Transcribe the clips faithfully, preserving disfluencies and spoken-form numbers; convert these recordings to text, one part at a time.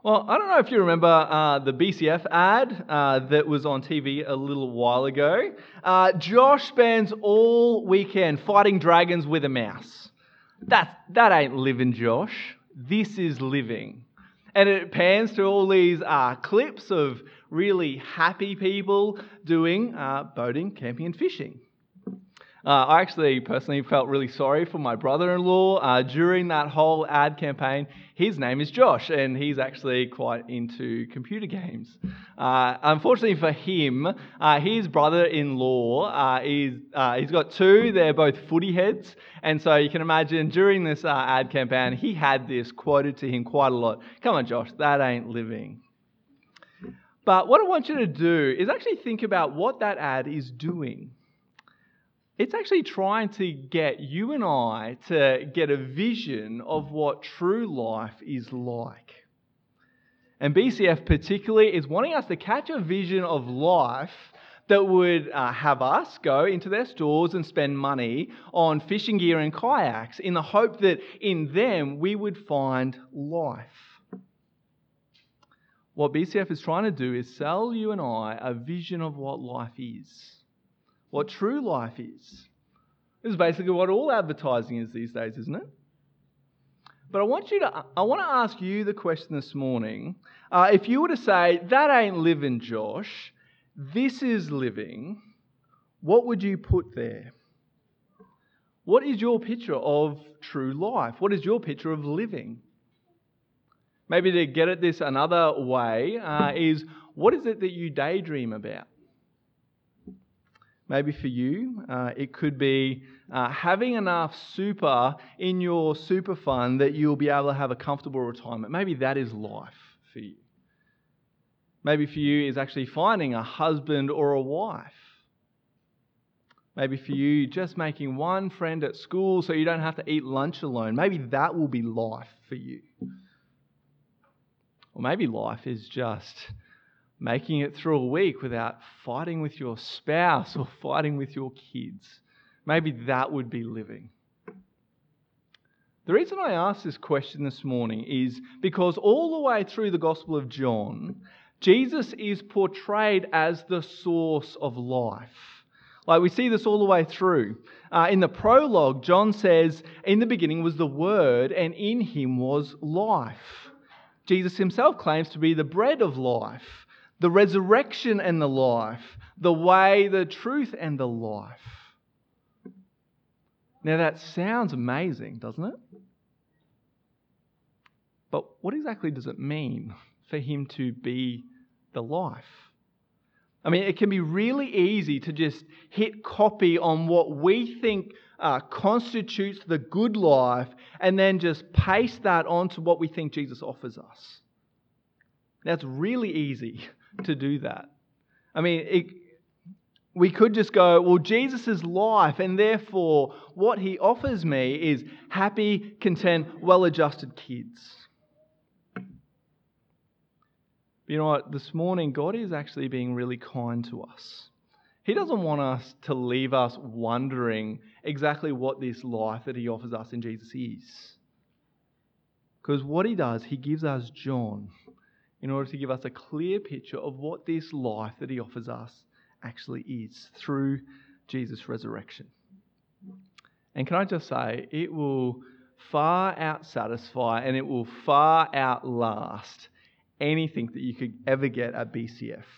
Well, I don't know if you remember uh, the B C F ad uh, that was on T V a little while ago. Uh, Josh spends all weekend fighting dragons with a mouse. That, that ain't living, Josh. This is living. And it pans to all these uh, clips of really happy people doing uh, boating, camping and fishing. Uh, I actually personally felt really sorry for my brother-in-law uh, during that whole ad campaign. His name is Josh, and he's actually quite into computer games. Uh, unfortunately for him, uh, his brother-in-law, uh, is, uh, he's got two, they're both footy heads, and so you can imagine during this uh, ad campaign, he had this quoted to him quite a lot. Come on, Josh, that ain't living. But what I want you to do is actually think about what that ad is doing. It's actually trying to get you and I to get a vision of what true life is like. And B C F particularly is wanting us to catch a vision of life that would uh, have us go into their stores and spend money on fishing gear and kayaks in the hope that in them we would find life. What B C F is trying to do is sell you and I a vision of what life is. What true life is. This is basically what all advertising is these days, isn't it? But I want you to, I want to ask you the question this morning. Uh, if you were to say, that ain't living, Josh, this is living, what would you put there? What is your picture of true life? What is your picture of living? Maybe to get at this another way uh, is, what is it that you daydream about? Maybe for you, uh, it could be uh, having enough super in your super fund that you'll be able to have a comfortable retirement. Maybe that is life for you. Maybe for you is actually finding a husband or a wife. Maybe for you, just making one friend at school so you don't have to eat lunch alone. Maybe that will be life for you. Or maybe life is just making it through a week without fighting with your spouse or fighting with your kids. Maybe that would be living. The reason I ask this question this morning is because all the way through the Gospel of John, Jesus is portrayed as the source of life. Like we see this all the way through. Uh, in the prologue, John says, in the beginning was the Word, and in him was life. Jesus himself claims to be the bread of life, the resurrection and the life, the way, the truth and the life. Now that sounds amazing, doesn't it? But what exactly does it mean for him to be the life? I mean, it can be really easy to just hit copy on what we think uh, constitutes the good life and then just paste that onto what we think Jesus offers us. That's really easy to do that. I mean, it, we could just go, well, Jesus' life, and therefore what he offers me is happy, content, well-adjusted kids. But you know what? This morning, God is actually being really kind to us. He doesn't want us to leave us wondering exactly what this life that he offers us in Jesus is. Because what he does, he gives us John in order to give us a clear picture of what this life that he offers us actually is through Jesus' resurrection. And can I just say, it will far out satisfy and it will far outlast anything that you could ever get at B C F.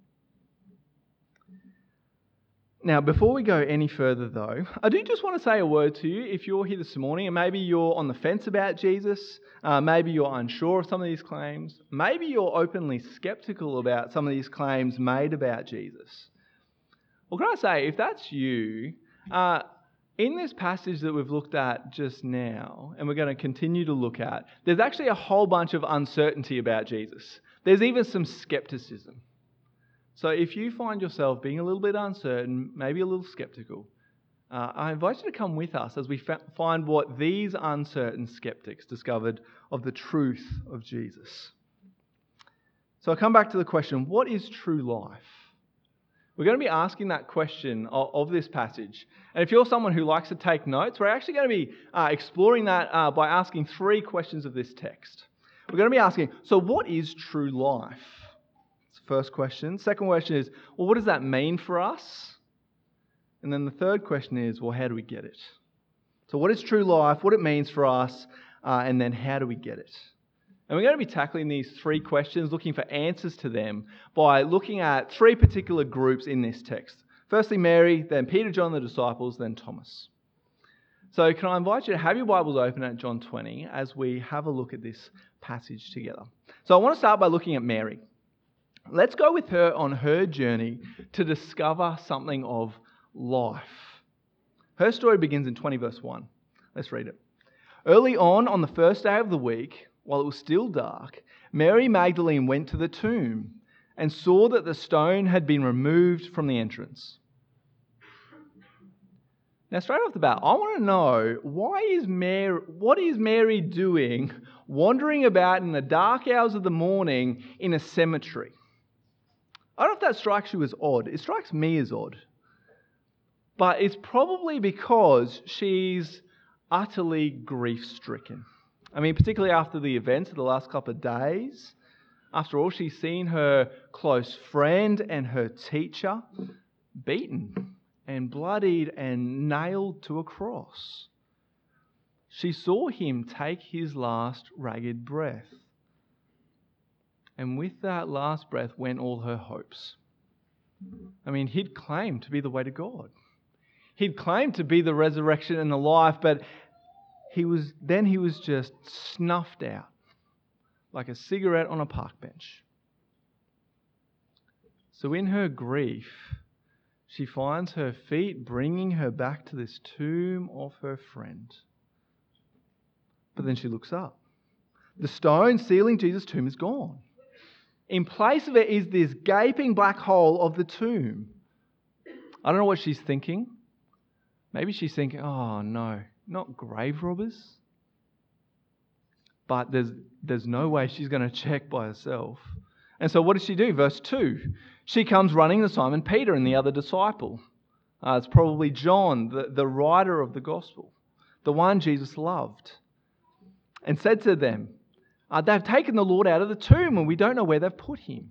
Now, before we go any further though, I do just want to say a word to you if you're here this morning and maybe you're on the fence about Jesus, uh, maybe you're unsure of some of these claims, maybe you're openly skeptical about some of these claims made about Jesus. Well, can I say, if that's you, uh, in this passage that we've looked at just now, and we're going to continue to look at, there's actually a whole bunch of uncertainty about Jesus. There's even some skepticism. So if you find yourself being a little bit uncertain, maybe a little skeptical, uh, I invite you to come with us as we fa- find what these uncertain skeptics discovered of the truth of Jesus. So I come back to the question, what is true life? We're going to be asking that question of, of this passage. And if you're someone who likes to take notes, we're actually going to be uh, exploring that uh, by asking three questions of this text. we're going to be asking, so what is true life? That's the first question. Second question is, well, what does that mean for us? And then the third question is, well, how do we get it? So what is true life, what it means for us, uh, and then how do we get it? And we're going to be tackling these three questions, looking for answers to them by looking at three particular groups in this text. Firstly, Mary, then Peter, John, the disciples, then Thomas. So can I invite you to have your Bibles open at John twenty as we have a look at this passage together. So I want to start by looking at Mary. Let's go with her on her journey to discover something of life. Her story begins in twenty verse one. Let's read it. Early on, on the first day of the week, while it was still dark, Mary Magdalene went to the tomb and saw that the stone had been removed from the entrance. Now, straight off the bat, I want to know, why is Mary, what is Mary doing wandering about in the dark hours of the morning in a cemetery? I don't know if that strikes you as odd. It strikes me as odd. But it's probably because she's utterly grief-stricken. I mean, particularly after the events of the last couple of days. After all, she's seen her close friend and her teacher beaten and bloodied and nailed to a cross. She saw him take his last ragged breath. And with that last breath went all her hopes. I mean, he'd claimed to be the way to God. He'd claimed to be the resurrection and the life, but he was then he was just snuffed out like a cigarette on a park bench. So in her grief, she finds her feet bringing her back to this tomb of her friend. But then she looks up. The stone sealing Jesus' tomb is gone. In place of it is this gaping black hole of the tomb. I don't know what she's thinking. Maybe she's thinking, oh no, not grave robbers. But there's, there's no way she's going to check by herself. And so what does she do? Verse two. She comes running to Simon Peter and the other disciple. Uh, it's probably John, the, the writer of the gospel, the one Jesus loved. And said to them, uh, they've taken the Lord out of the tomb and we don't know where they've put him.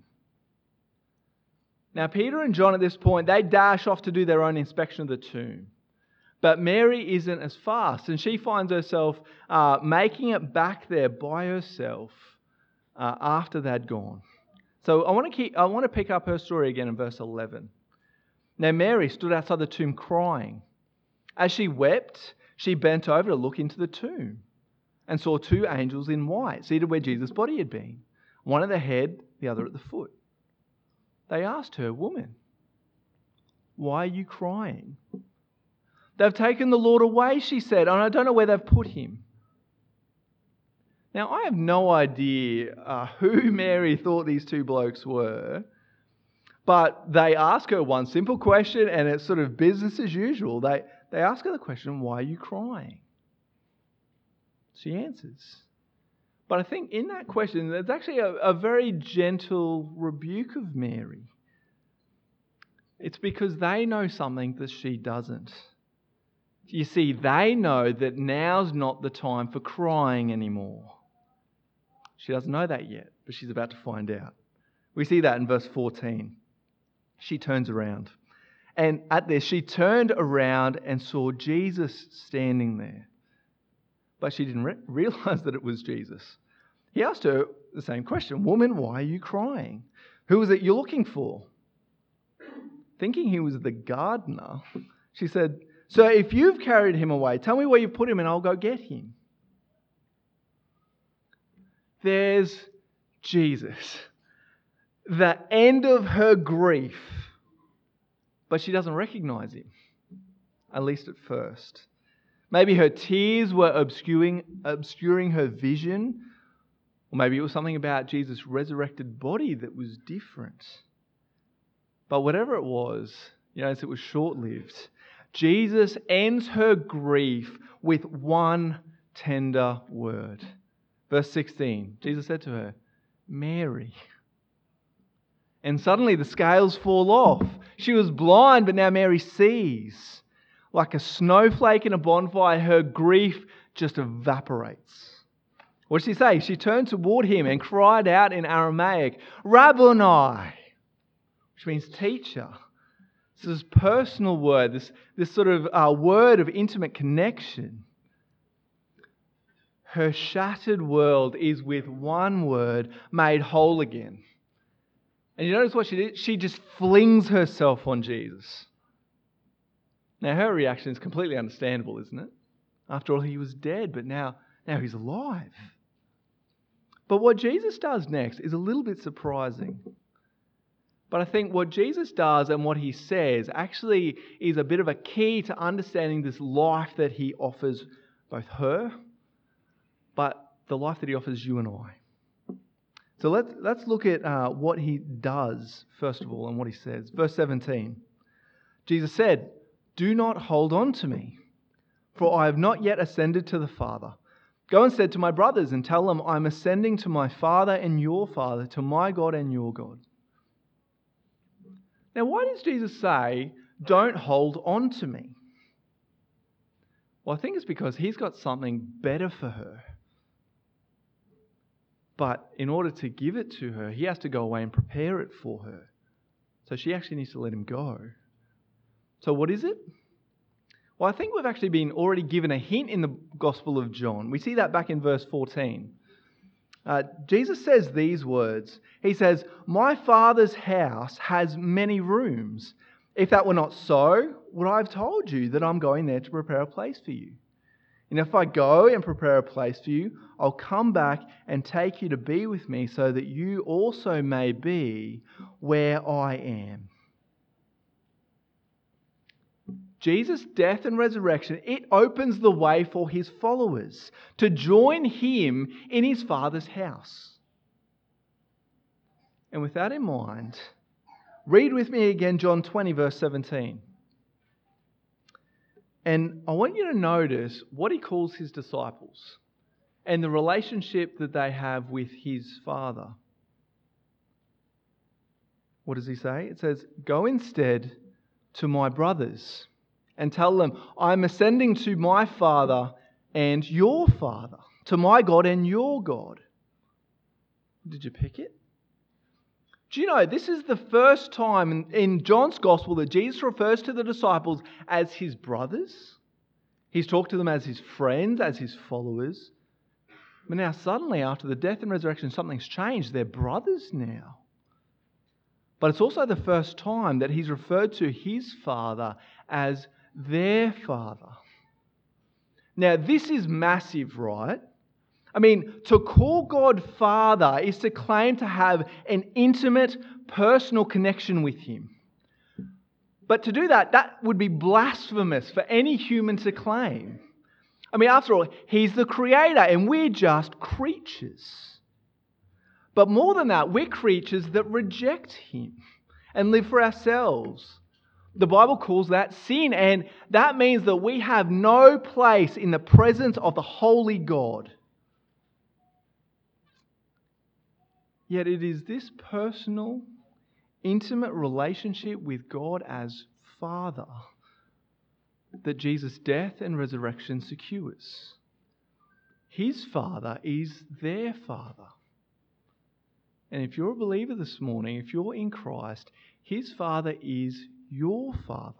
Now Peter and John at this point, they dash off to do their own inspection of the tomb. But Mary isn't as fast, and she finds herself uh, making it back there by herself uh, after they'd gone. So I want to keep, I want to pick up her story again in verse eleven. Now Mary stood outside the tomb crying. As she wept, she bent over to look into the tomb and saw two angels in white seated where Jesus' body had been, one at the head, the other at the foot. They asked her, "Woman, why are you crying?" "They've taken the Lord away," she said, "and I don't know where they've put him." Now, I have no idea uh, who Mary thought these two blokes were, but they ask her one simple question, and it's sort of business as usual. They, they ask her the question, "Why are you crying?" She answers. But I think in that question, there's actually a, a very gentle rebuke of Mary. It's because they know something that she doesn't. You see, they know that now's not the time for crying anymore. She doesn't know that yet, but she's about to find out. We see that in verse fourteen. She turns around. And at this, she turned around and saw Jesus standing there. But she didn't re- realize that it was Jesus. He asked her the same question. "Woman, why are you crying? Who is it you're looking for?" Thinking he was the gardener, she said, "So if you've carried him away, tell me where you put him and I'll go get him." There's Jesus, the end of her grief, but she doesn't recognize him, at least at first. Maybe her tears were obscuring, obscuring her vision, or maybe it was something about Jesus' resurrected body that was different. But whatever it was, you know, it was short-lived. Jesus ends her grief with one tender word. Verse sixteen, Jesus said to her, "Mary." And suddenly the scales fall off. She was blind, but now Mary sees. Like a snowflake in a bonfire, her grief just evaporates. What did she say? She turned toward him and cried out in Aramaic, Rabboni, which means teacher. This is a personal word, this, this sort of uh, word of intimate connection. Her shattered world is with one word made whole again. And you notice what she did? She just flings herself on Jesus. Now her reaction is completely understandable, isn't it? After all, he was dead, but now, now he's alive. But what Jesus does next is a little bit surprising. But I think what Jesus does and what he says actually is a bit of a key to understanding this life that he offers both her, but the life that he offers you and I. So let's, let's look at uh, what he does, first of all, and what he says. Verse seventeen. Jesus said, "Do not hold on to me, for I have not yet ascended to the Father. Go instead to my brothers and tell them I'm ascending to my Father and your Father, to my God and your God." Now, why does Jesus say, "Don't hold on to me"? Well, I think it's because he's got something better for her. But in order to give it to her, he has to go away and prepare it for her. So she actually needs to let him go. So what is it? Well, I think we've actually been already given a hint in the Gospel of John. We see that back in verse fourteen. Uh, Jesus says these words. He says, "My Father's house has many rooms. If that were not so, would I have told you that I'm going there to prepare a place for you? And if I go and prepare a place for you, I'll come back and take you to be with me so that you also may be where I am." Jesus' death and resurrection, it opens the way for his followers to join him in his Father's house. And with that in mind, read with me again John twenty, verse seventeen. And I want you to notice what he calls his disciples and the relationship that they have with his Father. What does he say? It says, "Go instead to my brothers and tell them, I'm ascending to my Father and your Father, to my God and your God." Did you pick it? Do you know, this is the first time in, in John's Gospel that Jesus refers to the disciples as his brothers. He's talked to them as his friends, as his followers. But now suddenly, after the death and resurrection, something's changed. They're brothers now. But it's also the first time that he's referred to his Father as their Father. Now, this is massive, right? I mean, to call God Father is to claim to have an intimate, personal connection with him. But to do that, that would be blasphemous for any human to claim. I mean, after all, he's the creator and we're just creatures. But more than that, we're creatures that reject him and live for ourselves. The Bible calls that sin, and that means that we have no place in the presence of the holy God. Yet it is this personal, intimate relationship with God as Father that Jesus' death and resurrection secures. His Father is their Father. And if you're a believer this morning, if you're in Christ, his Father is your Father.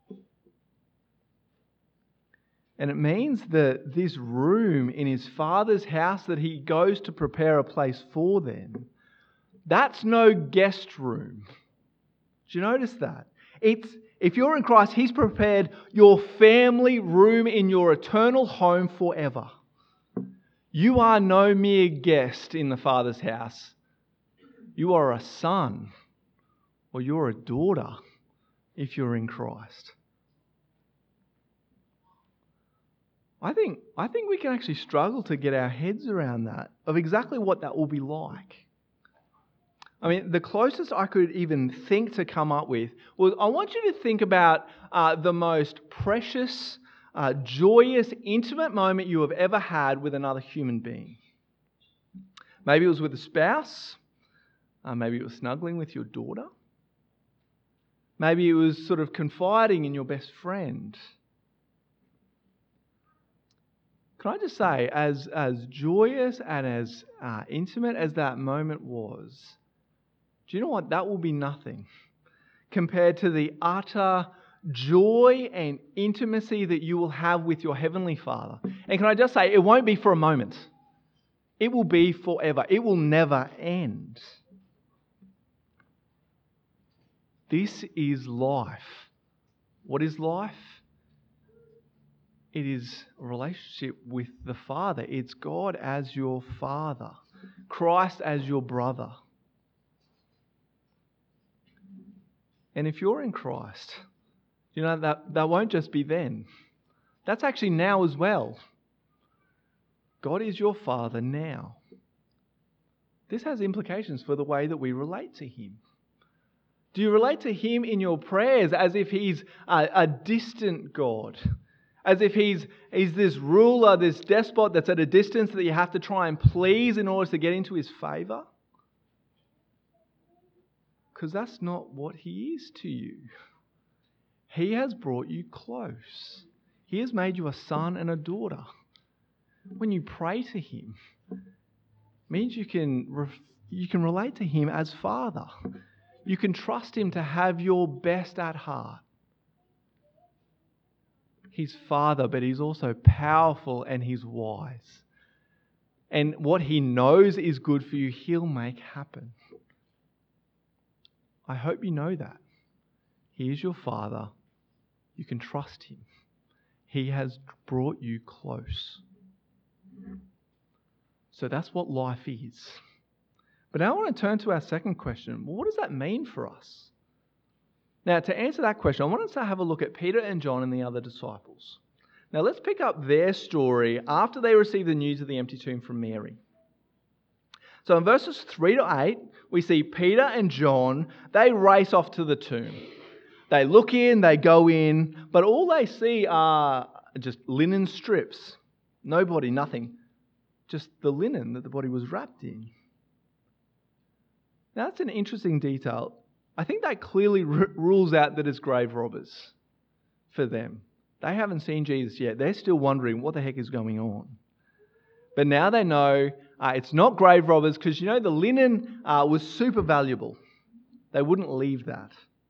And it means that this room in his Father's house that he goes to prepare a place for them, that's no guest room. Do you notice that? It's, if you're in Christ, he's prepared your family room in your eternal home forever. You are no mere guest in the Father's house. You are a son or you're a daughter if you're in Christ. I think, I think we can actually struggle to get our heads around that, of exactly what that will be like. I mean, the closest I could even think to come up with was, I want you to think about uh, the most precious, uh, joyous, intimate moment you have ever had with another human being. Maybe it was with a spouse. Uh, maybe it was snuggling with your daughter. Maybe it was sort of confiding in your best friend. Can I just say, as, as joyous and as uh, intimate as that moment was, do you know what? That will be nothing compared to the utter joy and intimacy that you will have with your Heavenly Father. And can I just say, it won't be for a moment. It will be forever. It will never end. This is life. What is life? It is a relationship with the Father. It's God as your Father, Christ as your brother. And if you're in Christ, you know, that, that won't just be then. That's actually now as well. God is your Father now. This has implications for the way that we relate to Him. Do you relate to Him in your prayers as if He's a, a distant God? As if he's, he's this ruler, this despot that's at a distance that you have to try and please in order to get into His favour? Because that's not what He is to you. He has brought you close. He has made you a son and a daughter. When you pray to Him, it means you can, you can relate to Him as Father. You can trust Him to have your best at heart. He's Father, but He's also powerful and He's wise. And what He knows is good for you, He'll make happen. I hope you know that. He is your Father. You can trust Him. He has brought you close. So that's what life is. But now I want to turn to our second question. Well, what does that mean for us? Now, to answer that question, I want us to have a look at Peter and John and the other disciples. Now, let's pick up their story after they receive the news of the empty tomb from Mary. So in verses three to eight, we see Peter and John, they race off to the tomb. They look in, they go in, but all they see are just linen strips. No body, nothing. Just the linen that the body was wrapped in. Now, that's an interesting detail. I think that clearly r- rules out that it's grave robbers for them. They haven't seen Jesus yet. They're still wondering what the heck is going on. But now they know uh, it's not grave robbers because, you know, the linen uh, was super valuable. They wouldn't leave that.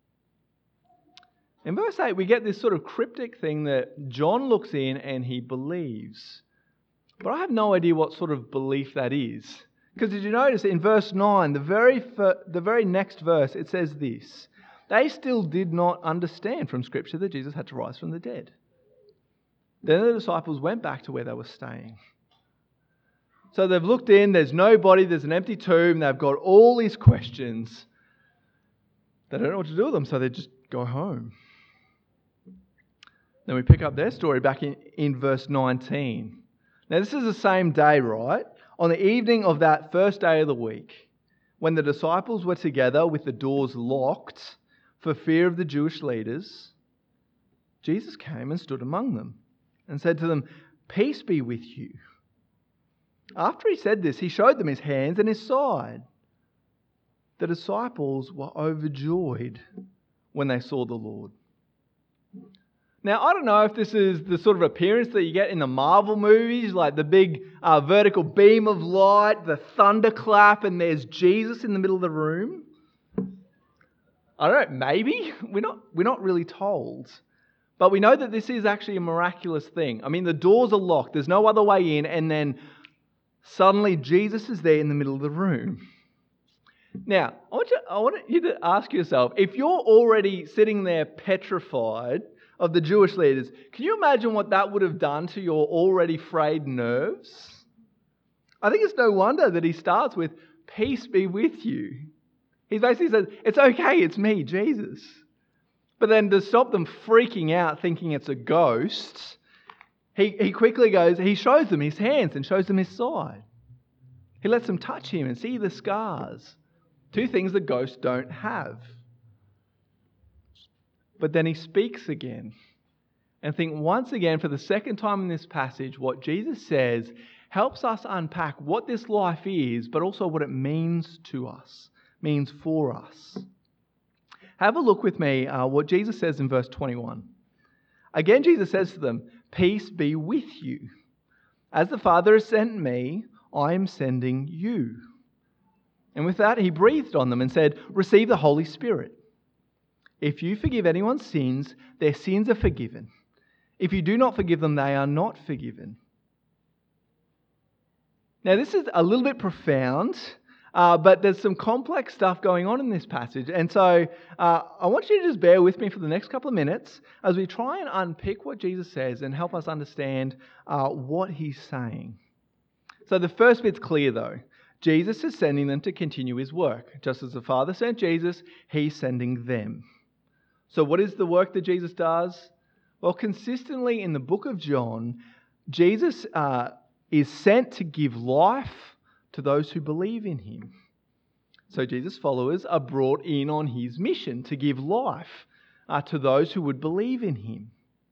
In verse eight, we get this sort of cryptic thing that John looks in and he believes. But I have no idea what sort of belief that is. Because did you notice in verse nine, the very fir- the very next verse, it says this. They still did not understand from Scripture that Jesus had to rise from the dead. Then the disciples went back to where they were staying. So they've looked in, there's nobody, there's an empty tomb, they've got all these questions. They don't know what to do with them, so they just go home. Then we pick up their story back in, in verse nineteen. Now this is the same day, right? On the evening of that first day of the week, when the disciples were together with the doors locked for fear of the Jewish leaders, Jesus came and stood among them and said to them, "Peace be with you." After he said this, he showed them his hands and his side. The disciples were overjoyed when they saw the Lord. Now, I don't know if this is the sort of appearance that you get in the Marvel movies, like the big uh, vertical beam of light, the thunderclap, and there's Jesus in the middle of the room. I don't know, maybe? We're not, we're not really told. But we know that this is actually a miraculous thing. I mean, the doors are locked. There's no other way in. And then suddenly Jesus is there in the middle of the room. Now, I want you, I want you to ask yourself, if you're already sitting there petrified of the Jewish leaders, can you imagine what that would have done to your already frayed nerves? I think it's no wonder that he starts with, "Peace be with you." He basically says, it's okay, it's me, Jesus. But then to stop them freaking out thinking it's a ghost, he, he quickly goes, he shows them his hands and shows them his side. He lets them touch him and see the scars. Two things the ghosts don't have. But then he speaks again. And think once again, for the second time in this passage, what Jesus says helps us unpack what this life is, but also what it means to us, means for us. Have a look with me uh, what Jesus says in verse twenty-one. Again, Jesus says to them, "Peace be with you." As the Father has sent me, I am sending you." And with that, he breathed on them and said, "Receive the Holy Spirit. If you forgive anyone's sins, their sins are forgiven. If you do not forgive them, they are not forgiven." Now, this is a little bit profound, uh, but there's some complex stuff going on in this passage. And so uh, I want you to just bear with me for the next couple of minutes as we try and unpick what Jesus says and help us understand uh, what he's saying. So the first bit's clear, though. Jesus is sending them to continue his work. Just as the Father sent Jesus, he's sending them. So what is the work that Jesus does? Well, consistently in the book of John, Jesus uh, is sent to give life to those who believe in him. So Jesus' followers are brought in on his mission to give life uh, to those who would believe in him.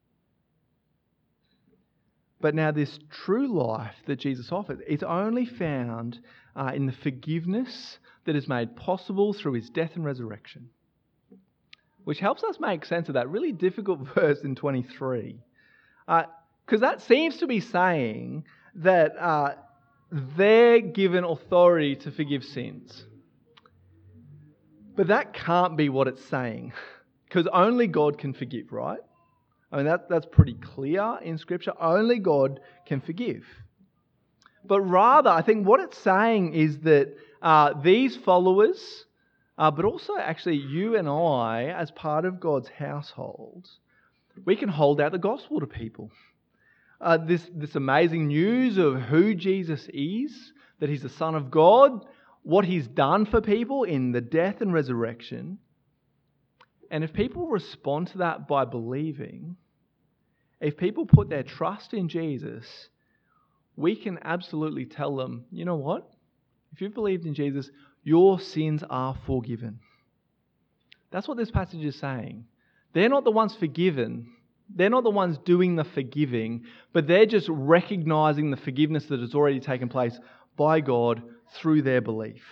But now this true life that Jesus offered is only found uh, in the forgiveness that is made possible through his death and resurrection. Which helps us make sense of that really difficult verse in twenty-three. Because uh, that seems to be saying that uh, they're given authority to forgive sins. But that can't be what it's saying. Because only God can forgive, right? I mean, that, that's pretty clear in Scripture. Only God can forgive. But rather, I think what it's saying is that uh, these followers, uh, but also actually you and I, as part of God's household, we can hold out the gospel to people. Uh, this, this amazing news of who Jesus is, that he's the Son of God, what he's done for people in the death and resurrection. And if people respond to that by believing, if people put their trust in Jesus, we can absolutely tell them, you know what? If you've believed in Jesus, your sins are forgiven. That's what this passage is saying. They're not the ones forgiven. They're not the ones doing the forgiving, but they're just recognizing the forgiveness that has already taken place by God through their belief.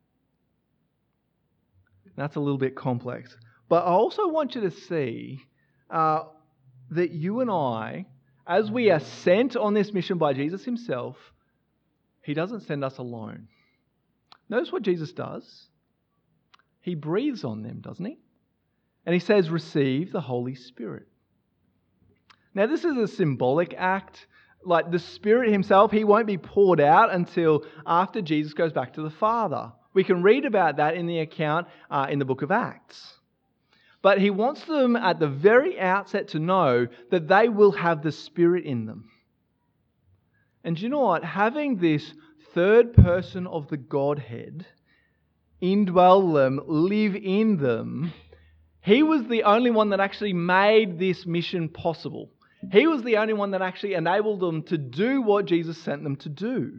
That's a little bit complex. But I also want you to see uh, that you and I, as we are sent on this mission by Jesus himself, he doesn't send us alone. Notice what Jesus does. He breathes on them, doesn't he? And he says, "Receive the Holy Spirit." Now, this is a symbolic act. Like the Spirit himself, he won't be poured out until after Jesus goes back to the Father. We can read about that in the account uh, in the book of Acts. But he wants them at the very outset to know that they will have the Spirit in them. And do you know what? Having this third person of the Godhead indwell them, live in them, he was the only one that actually made this mission possible. He was the only one that actually enabled them to do what Jesus sent them to do.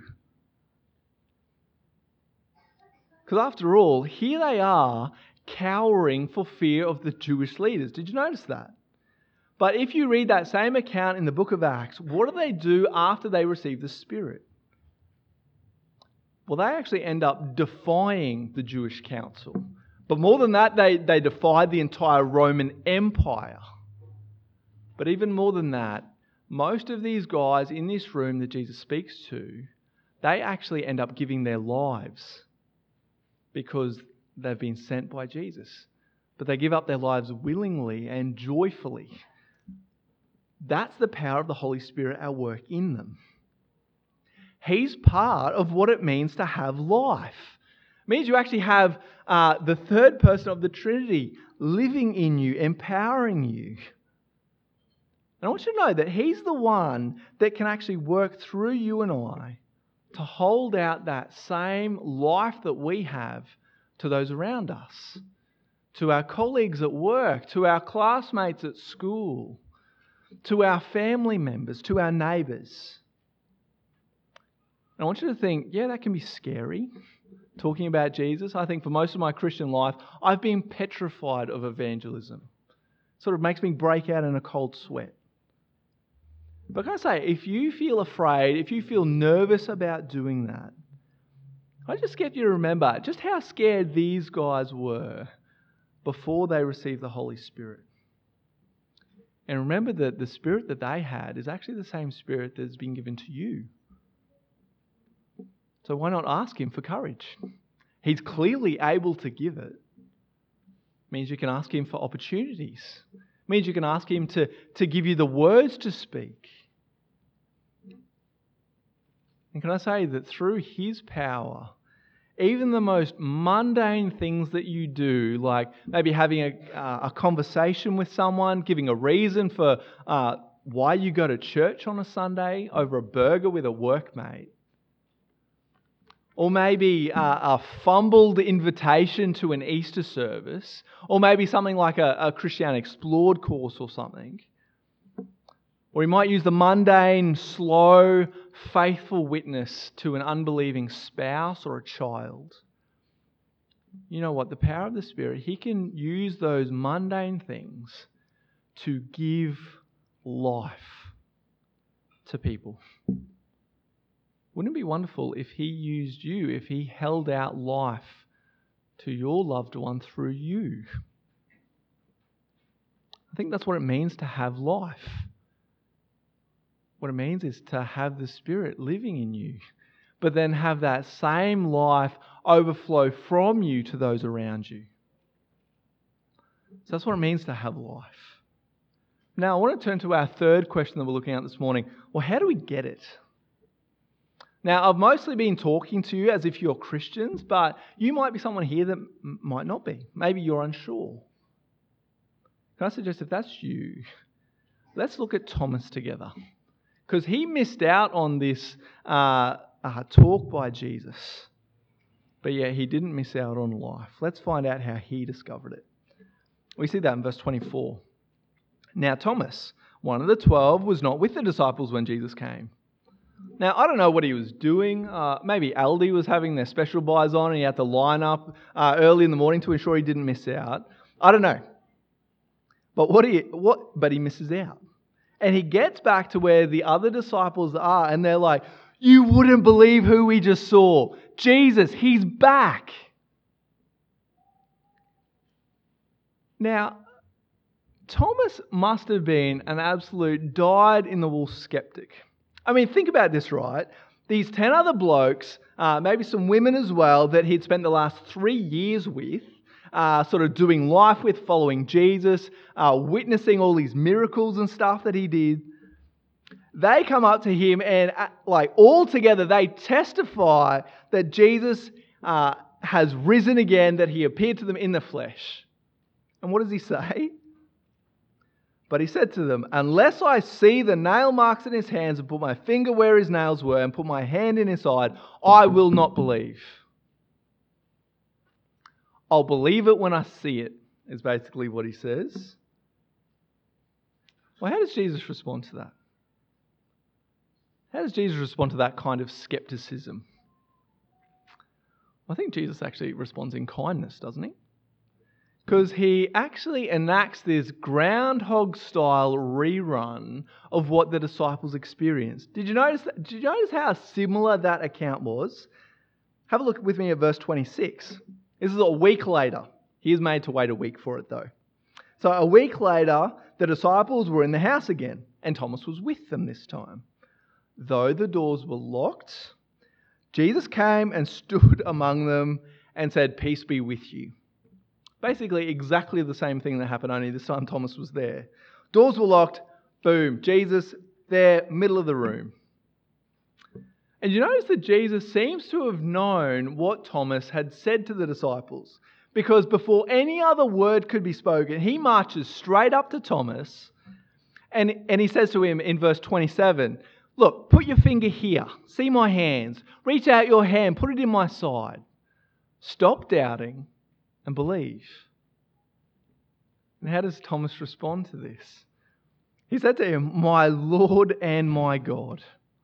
Because after all, here they are cowering for fear of the Jewish leaders. Did you notice that? But if you read that same account in the book of Acts, what do they do after they receive the Spirit? Well, they actually end up defying the Jewish council. But more than that, they, they defied the entire Roman Empire. But even more than that, most of these guys in this room that Jesus speaks to, they actually end up giving their lives because they've been sent by Jesus. But they give up their lives willingly and joyfully. That's the power of the Holy Spirit at work in them. He's part of what it means to have life. It means you actually have uh, the third person of the Trinity living in you, empowering you. And I want you to know that he's the one that can actually work through you and I to hold out that same life that we have to those around us, to our colleagues at work, to our classmates at school, to our family members, to our neighbours. And I want you to think, yeah, that can be scary, talking about Jesus. I think for most of my Christian life, I've been petrified of evangelism. It sort of makes me break out in a cold sweat. But can I say, if you feel afraid, if you feel nervous about doing that, I just get you to remember just how scared these guys were before they received the Holy Spirit. And remember that the Spirit that they had is actually the same Spirit that has been given to you So why not ask him for courage? He's clearly able to give it. Means you can ask him for opportunities. Means you can ask him to, to give you the words to speak. And can I say that through his power, even the most mundane things that you do, like maybe having a, uh, a conversation with someone, giving a reason for uh, why you go to church on a Sunday over a burger with a workmate, or maybe uh, a fumbled invitation to an Easter service, or maybe something like a, a Christianity Explored course or something. Or you might use the mundane, slow, faithful witness to an unbelieving spouse or a child. You know what? The power of the Spirit, He can use those mundane things to give life to people. Wouldn't it be wonderful if He used you, if He held out life to your loved one through you? I think that's what it means to have life. What it means is to have the Spirit living in you, but then have that same life overflow from you to those around you. So that's what it means to have life. Now, I want to turn to our third question that we're looking at this morning. Well, how do we get it? Now, I've mostly been talking to you as if you're Christians, but you might be someone here that m- might not be. Maybe you're unsure. Can I suggest if that's you, let's look at Thomas together. Because he missed out on this uh, uh, talk by Jesus. But yet he didn't miss out on life. Let's find out how he discovered it. We see that in verse twenty-four. Now Thomas, one of the twelve, was not with the disciples when Jesus came. Now, I don't know what he was doing. Uh, maybe Aldi was having their special buys on and he had to line up uh, early in the morning to ensure he didn't miss out. I don't know. But what he, what, but he misses out. And he gets back to where the other disciples are and they're like, you wouldn't believe who we just saw. Jesus, He's back. Now, Thomas must have been an absolute dyed-in-the-wool skeptic. I mean, think about this, right? These ten other blokes, uh, maybe some women as well, that he'd spent the last three years with, uh, sort of doing life with, following Jesus, uh, witnessing all these miracles and stuff that he did. They come up to him and, uh, like, all together, they testify that Jesus uh, has risen again, that He appeared to them in the flesh. And what does he say? But he said to them, unless I see the nail marks in His hands and put my finger where His nails were and put my hand in His side, I will not believe. I'll believe it when I see it, is basically what he says. Well, how does Jesus respond to that? How does Jesus respond to that kind of skepticism? I think Jesus actually responds in kindness, doesn't He? Because He actually enacts this groundhog-style rerun of what the disciples experienced. Did you notice that? Did you notice how similar that account was? Have a look with me at verse twenty-six. This is a week later. He is made to wait a week for it, though. So a week later, the disciples were in the house again, and Thomas was with them this time. Though the doors were locked, Jesus came and stood among them and said, "Peace be with you." Basically, exactly the same thing that happened, only this time Thomas was there. Doors were locked. Boom. Jesus there, middle of the room. And you notice that Jesus seems to have known what Thomas had said to the disciples. Because before any other word could be spoken, He marches straight up to Thomas and, and He says to him in verse twenty-seven, look, put your finger here. See my hands. Reach out your hand. Put it in my side. Stop doubting and believe. And how does Thomas respond to this? He said to him, my Lord and my God.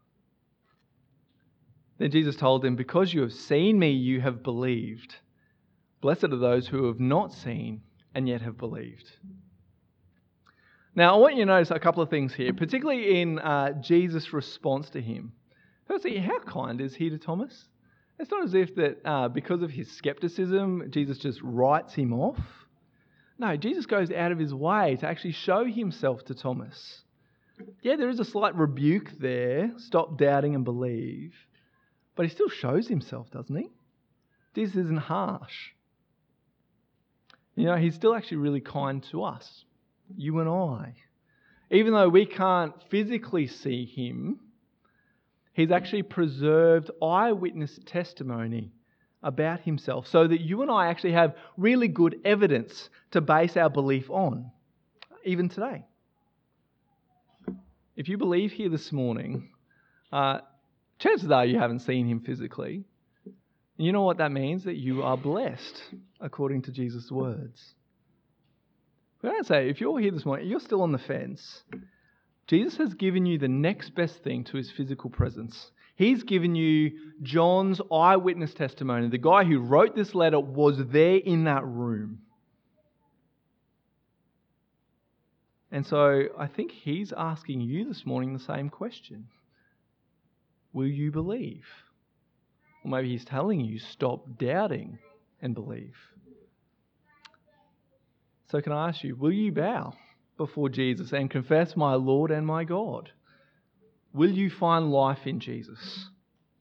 Then Jesus told him, because you have seen me, you have believed. Blessed are those who have not seen and yet have believed. Now, I want you to notice a couple of things here, particularly in uh, Jesus' response to him. Firstly, how kind is He to Thomas? It's not as if that uh, because of his skepticism, Jesus just writes him off. No, Jesus goes out of His way to actually show Himself to Thomas. Yeah, there is a slight rebuke there. Stop doubting and believe. But he still shows himself, doesn't he? Jesus isn't harsh. You know, he's still actually really kind to us, you and I. Even though we can't physically see him, he's actually preserved eyewitness testimony about himself so that you and I actually have really good evidence to base our belief on, even today. If you believe here this morning, uh, chances are you haven't seen him physically. And you know what that means? That you are blessed, according to Jesus' words. But I say, if you're here this morning, you're still on the fence, Jesus has given you the next best thing to his physical presence. He's given you John's eyewitness testimony. The guy who wrote this letter was there in that room. And so I think he's asking you this morning the same question. Will you believe? Or maybe he's telling you, stop doubting and believe. So can I ask you, will you bow before Jesus and confess my Lord and my God? Will you find life in Jesus?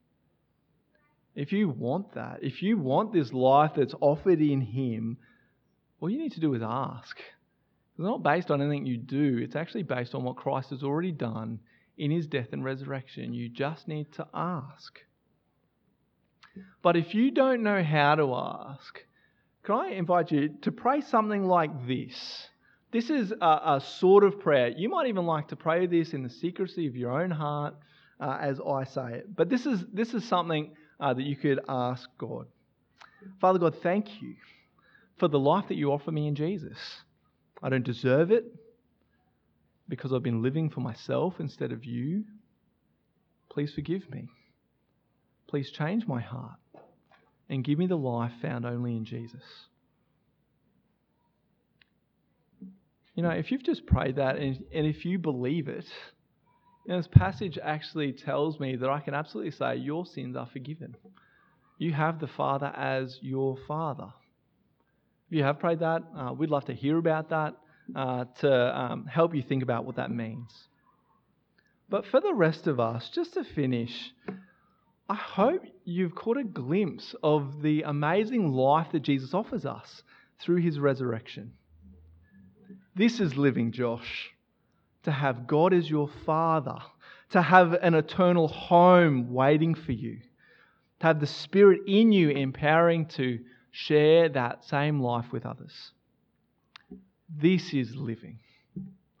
If you want that, if you want this life that's offered in him, all you need to do is ask. It's not based on anything you do. It's actually based on what Christ has already done in his death and resurrection. You just need to ask. But if you don't know how to ask, can I invite you to pray something like this? This is a, a sort of prayer. You might even like to pray this in the secrecy of your own heart uh, as I say it. But this is, this is something uh, that you could ask God. Father God, thank you for the life that you offer me in Jesus. I don't deserve it because I've been living for myself instead of you. Please forgive me. Please change my heart and give me the life found only in Jesus. You know, if you've just prayed that and, and if you believe it, you know, this passage actually tells me that I can absolutely say your sins are forgiven. You have the Father as your Father. If you have prayed that, uh, we'd love to hear about that, uh, to um, help you think about what that means. But for the rest of us, just to finish, I hope you've caught a glimpse of the amazing life that Jesus offers us through his resurrection. This is living, Josh. To have God as your Father, to have an eternal home waiting for you, to have the Spirit in you empowering to share that same life with others. This is living.